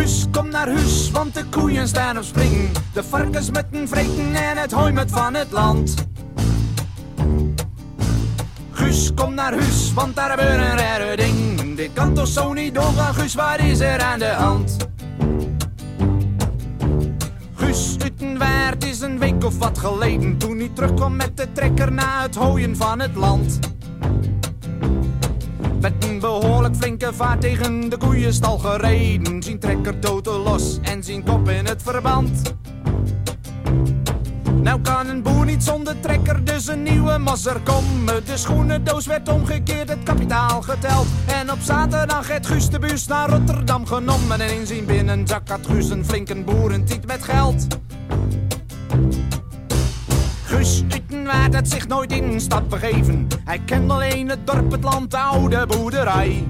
Guus, kom naar huis, want de koeien staan op spring. De varkens met een vreten en het hooi met van het land. Guus, kom naar huis, want daar gebeurt een rare ding. Dit kan toch zo niet doorgaan, Guus, wat is er aan de hand? Guus Utenwaard is een week of wat geleden, toen hij terugkwam met de trekker na het hooien van het land. Met een behoorlijk flinke vaart tegen de koeienstal gereden. Zijn trekker totaal los en zijn kop in het verband. Nou kan een boer niet zonder trekker, dus een nieuwe masser komen. De schoenendoos werd omgekeerd, het kapitaal geteld. En op zaterdag het Guus de bus naar Rotterdam genomen. En in zijn binnenzak had Guus een flinke boerentiet met geld. Guus Utenwaard had zich nooit in een stad begeven. Hij kende alleen het dorp, het land, de oude boerderij.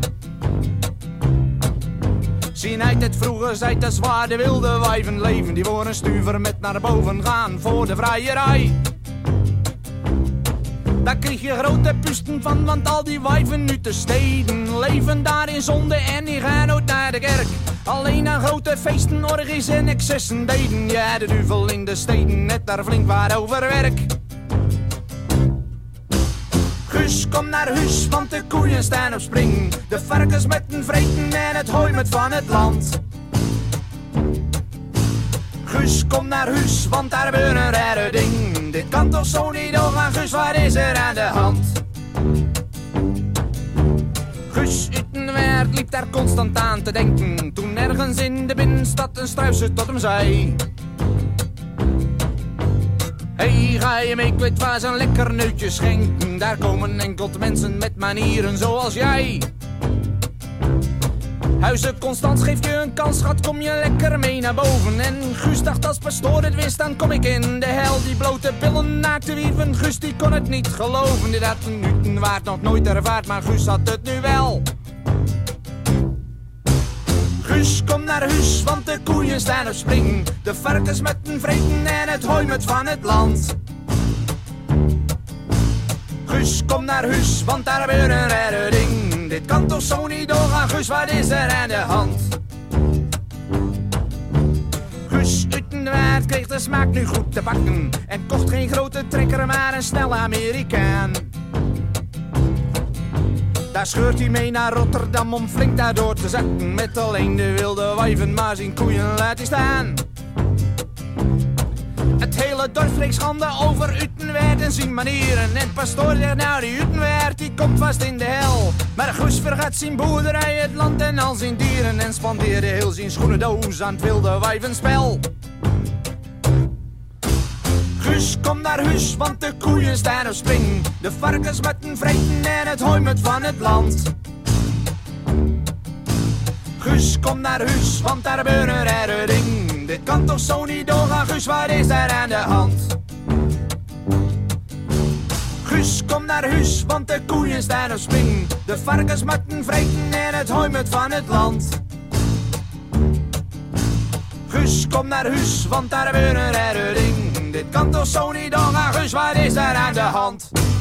Zien uit het vroeger zijt de zwaar de wilde wijven leven. Die voor een stuver met naar boven gaan voor de vrijerij. Daar kreeg je grote pusten van, want al die wijven nu te steden leven daar in zonde en die gaan nooit naar de kerk. Alleen aan grote feesten, orgies en excessen deden. Ja, de duvel in de steden, net daar flink waar over werk. Guus, kom naar huis, want de koeien staan op spring. De varkens met een vreten en het hooi met van het land. Guus, kom naar huis, want daar gebeurt een rare ding. Dit kan toch zo niet doorgaan, Guus, wat is er aan de hand? Guus Utenwaard liep daar constant aan te denken, toen ergens in de binnenstad een struisje tot hem zei: hey, ga je mee, ik weet waar ze een lekker neutje schenken. Daar komen enkel mensen met manieren zoals jij. Huizen Constans geeft je een kans, schat, kom je lekker mee naar boven. En Guus dacht, als pastoor het wist, dan kom ik in de hel. Die blote billen naakte wieven, Guus die kon het niet geloven. Dit had een Utenwaard nog nooit ervaard, maar Guus had het nu wel. Guus, kom naar huis, want de koeien staan op spring. De varkens met een vreten en het hooi met van het land. Guus, kom naar huis, want daar gebeurt een rare ding. Dit kan toch zo niet doorgaan, Guus, wat is er aan de hand? Guus Utenwaard kreeg de smaak nu goed te bakken en kocht geen grote trekker, maar een snelle Amerikaan. Daar scheurt hij mee naar Rotterdam om flink daardoor te zakken. Met alleen de wilde wijven, maar zijn koeien laat hij staan. Het hele dorp spreekt schande over Utenwaard en zijn manieren. En pastoor zegt, nou die Utenwaard die komt vast in de hel. Maar Guus vergat zijn boerderij, het land en al zijn dieren. En spandeerde heel zijn schoenendoos aan het wilde wijvenspel. Guus, kom naar huis, want de koeien staan op spring. De varkens met een vreten en het hooi met van het land. Guus, kom naar huis, want daar gebeurt een rare ding. Dit kan toch zo niet doorgaan, Guus, wat is daar aan de hand? Guus, kom naar huis, want de koeien staan op spring. De varkens met een vreten en het hooi met van het land. Guus, kom naar huis, want daar gebeurt een rare ding. Dit kan toch zo niet doorgaan, Guus, wat is daar aan de hand?